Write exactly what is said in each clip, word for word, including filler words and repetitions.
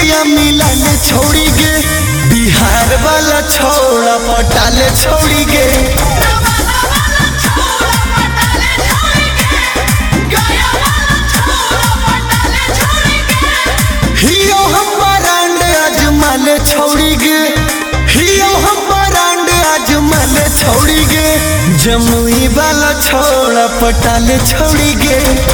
दुनिया मिलाने छोड़ी गे, बिहार वाला छोड़ा पटाले छोड़ी गे। हियो हम बरांड आजमाले छोड़ी गे, हियो हम बरांड आजमाले छोड़ी गे। जमुई वाला छोड़ा पटाले छोड़ी गे।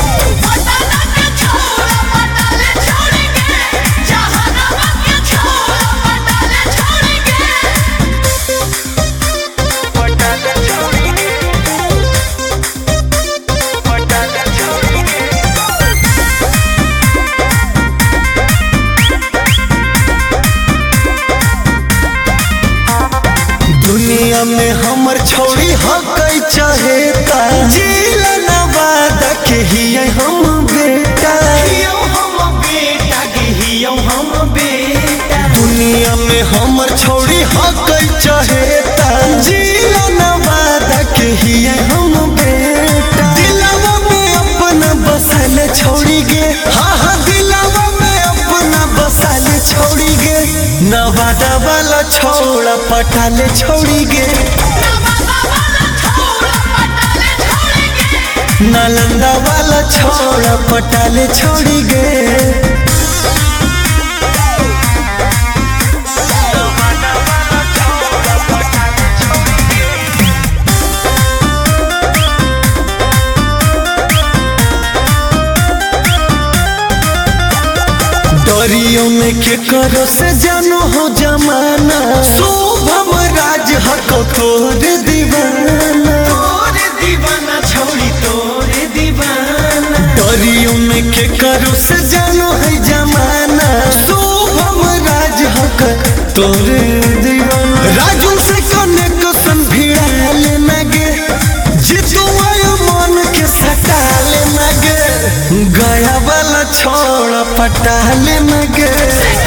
दुनिया में हमर छोड़ी हकई चाहेता, जिला नवादा के हिया हम बेटा, हियो हम बेटा के हियो हम बेटा। दुनिया में हमर छोड़ी हकई चाहेता, जिला नवादा के हिया हम बेटा। दिलवा में अपना बसाले छोड़ी गे, हाँ हाँ दिलवा में अपना बसाले छोड़ी गे। नवादा वाला छोड़ा पटाले छोड़ी गे, नालंदा वाला छोड़ा पटाले छोड़ी गे। दरियों में के करो से जानो हो जमाना, शुभम राज हको तोरे दीवाना, तोरे दीवाना छोड़ी तोरे दीवाना। दरियों में के करो से जानो है जमाना, शुभम राज हक तोरे दीवाना। राजू से कनेक्शन भिड़ा लेना गे, जितु आयो मन के सटा लेना गे। गया वाला छोड़ा पटाले में गे।